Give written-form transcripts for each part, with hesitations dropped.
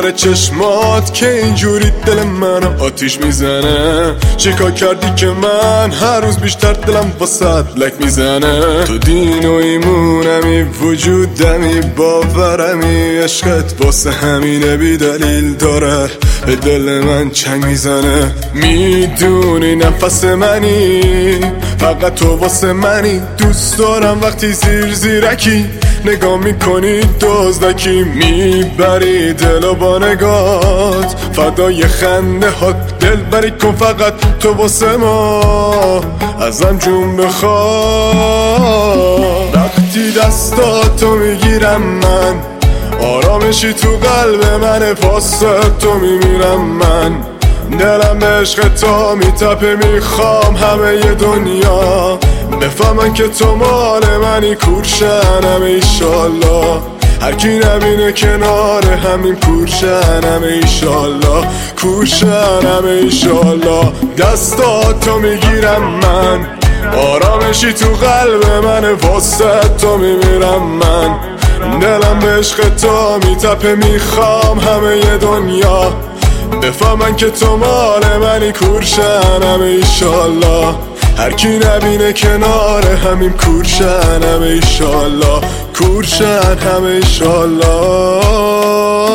کنار چشمات که اینجوری دل منو آتیش میزنه. چیکار کردی که من هر روز بیشتر دلم واسه لک میزنه. تو دین و ایمونمی، وجودمی، باورمی، عشقت واسه همینه بی دلیل داره به دل من چنگ میزنه. میدونی نفس منی، فقط تو واسه منی. دوست دارم وقتی زیر زیرکی نگاه میکنی دزدکی، میبری دلو با نگات، فدای خنده هات دل بری کن فقط تو واسه ما ازم جون بخواد. وقتی دستاتو میگیرم من آرامشی تو قلب من، واسه تو میمیرم من. دلم به عشق تو میتپه، میخوام همه ی دنیا بفهمن که تو مال منی. کورشنم ایشالله هر کی نبینه کنار همین کورشنم ایشالله. کورشنم ایشالله دستاتو میگیرم من آرامشی تو قلب من، واسه تو میمیرم من. دلم به عشق تو میتپه، میخوام همه ی دنیا بفهمن که تو مال منی. کورشنم ایشالله هر کی نبینه کنار همین کورشنم ایشالله. کورشنم ایشالله.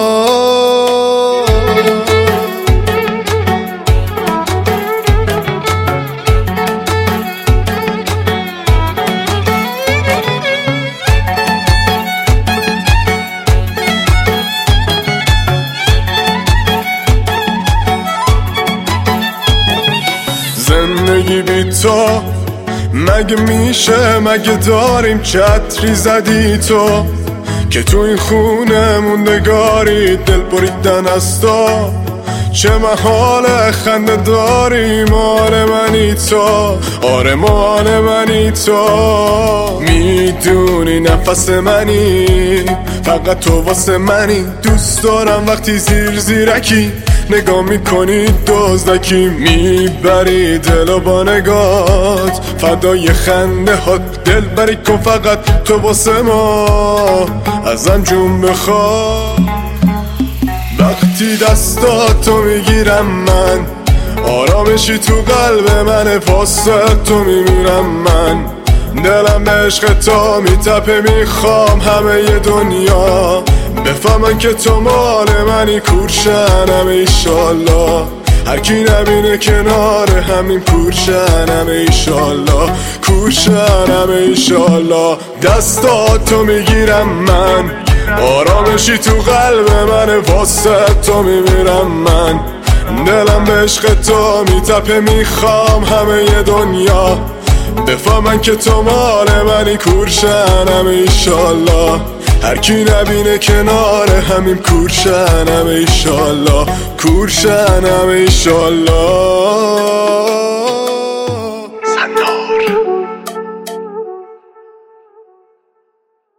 زندگی بی تو مگه میشه؟ مگه داریم چتری زدی تو که تو این خونه موندگاری؟ دل بریدن از تو چه محال خنده داری. مال منی تو، آره مال منی تو. میدونی نفس منی، فقط تو واسه منی. دوست دارم وقتی زیر زیرکی نگاه میکنی دزدکی، میبری دلو با نگات، فدای خنده هات دل بری کن فقط تو واسه ما ازم جون بخواد. وقتی دستاتو میگیرم من آرامشی تو قلب من، واسه تو میمیرم من. دلم به عشق تو میتپه، میخوام همه ی دنیا بفهمن که تو مال منی. کورشنم ایشالله هر کی نبینه کنار همین کورشنم ایشالله. کورشنم ایشالله دستاتو میگیرم من آرامشی تو قلب من، واسه تو میمیرم من. دلم به عشق تو میتپه، میخوام همه ی دنیا بفهمن که تو مال منی. کورشنم ایشالله هر کی نبینه کنار همین کورشنم ایشالله. کورشنم ایشالله.